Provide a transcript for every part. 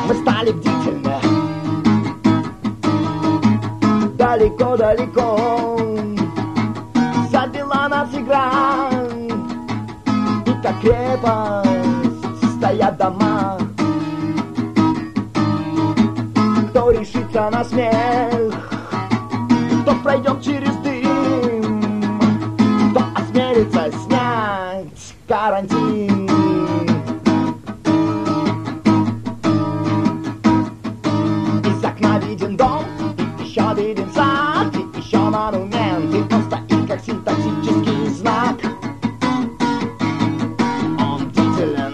мы стали бдительны. Далеко-далеко завела нас игра, и как крепость стоят дома. Кто решится на смех, кто пройдет через дым, кто осмелится снять карантин. Из окна виден дом, и еще виден сад, и еще монумент, и он стоит как синтаксический знак. Он бдителен,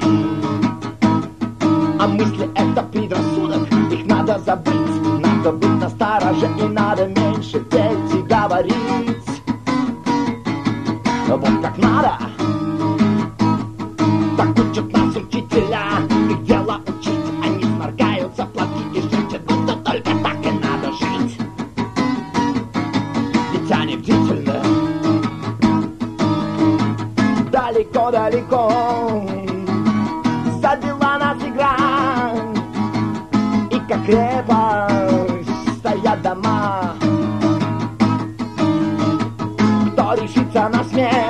а мысли — это предрассудок, их надо забыть. Надо быть настороже и надо меньше петь и говорить. Вот как надо. Так учат нас учителя, их дело учить. Они сморкаются в платки и шепчут, будто только так и надо жить. Ведь они бдительны. Далеко-далеко завела нас игра, и как крепость стоят дома. Кто решится на смерть,